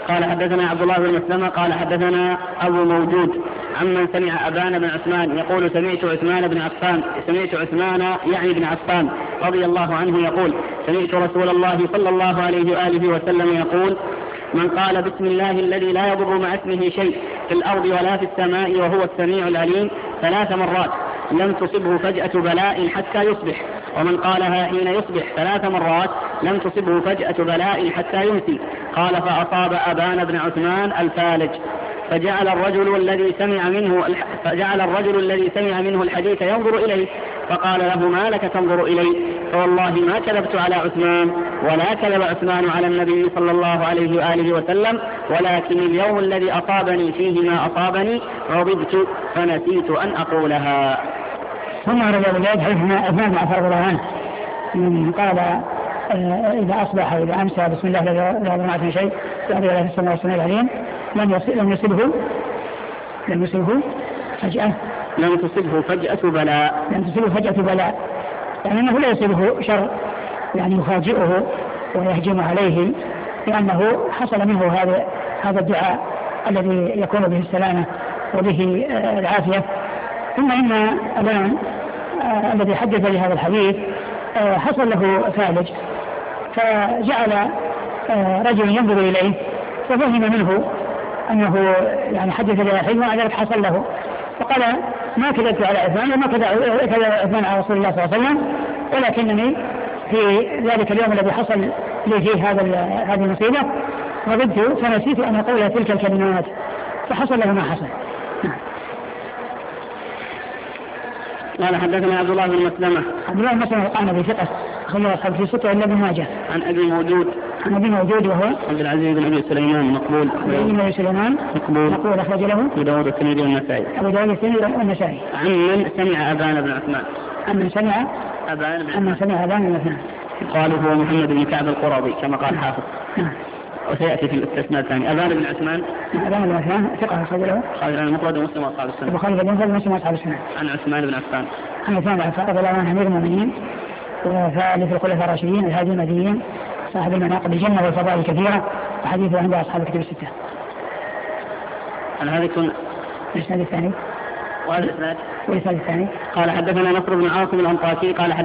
قال حدثنا عبد الله بن مسلمة قال حدثنا أبو موجود عمن سمع أبان بن عثمان يقول سمعت عثمان يعني بن عفان رضي الله عنه يقول سمعت رسول الله صلى الله عليه وآله وسلم يقول من قال بسم الله الذي لا يضر مع اسمه شيء في الأرض ولا في السماء وهو السميع العليم 3 مرات لم تصبه فجأة بلاء حتى يصبح، ومن قالها حين يصبح 3 مرات لم تصبه فجأة بلاء حتى يمسي. قال فأصاب أبان بن عثمان الفالج، فجعل الرجل الذي سمع منه الحديث ينظر إليه، فقال له ما لك تنظر إليه؟ فوالله ما كذبت على عثمان ولا كذب عثمان على النبي صلى الله عليه وآله وسلم، ولكن اليوم الذي أصابني فيه ما أصابني غضبت فنسيت أن أقولها. ثم رجع بذلك حيثما أثناء ما أفرغ الله عنه قال إذا أصبح إذا أمسى بسم الله لا يضر مع اسمه شيء في الأرض ولا في السماء والسميع العليم لم يصبه فجأة بلاء، يعني أنه لا يصيبه شر يعني يفاجئه ويهجم عليه، لأنه حصل منه هذا الدعاء الذي يكون به السلامة وبه العافية. ثم إن أبان الذي حدث بهذا الحديث حصل له فالج، فجعل رجل ينظر إليه ففهم منه أنه يعني حدث بهذا الحديث ومع ذلك حصل له، فقال ما كذبت على عثمان وما كذب عثمان على رسول الله صلى الله عليه وسلم، ولكنني في ذلك اليوم الذي حصل لي فيه هذه المصيبة غضبت فنسيت أن أقول تلك الكلمات، فحصل له ما حصل. قال حدثنا عبد الله بن مسلمة قال بثقة خلوا أصحاب في 6 إلا بن ماجه. عن أبي موجود وهو عبد العزيز بن أبي سليمان مقبول مقبول أخرج له أبو داود الترمذي والنسائي. عمن سمع أبان بن عثمان قالوا هو محمد بن كعب القرظي كما قال حافظ. وسيأتي في الاستثناء الثاني. أبان بن عثمان ثقة أخرج له المفرد ومسلم وأصحاب السنة. عن عثمان بن عفان رضي الله عنه أمير المؤمنين وثالث الخلفاء الراشدين الهادي المهديين صاحب المناقب الجنة والفضائل الكثيرة، وحديثه عند أصحاب الكتب 6. عن هذا يكون الإسناد الثاني قال حدثنا نصر بن عاصم الأنطاكي قال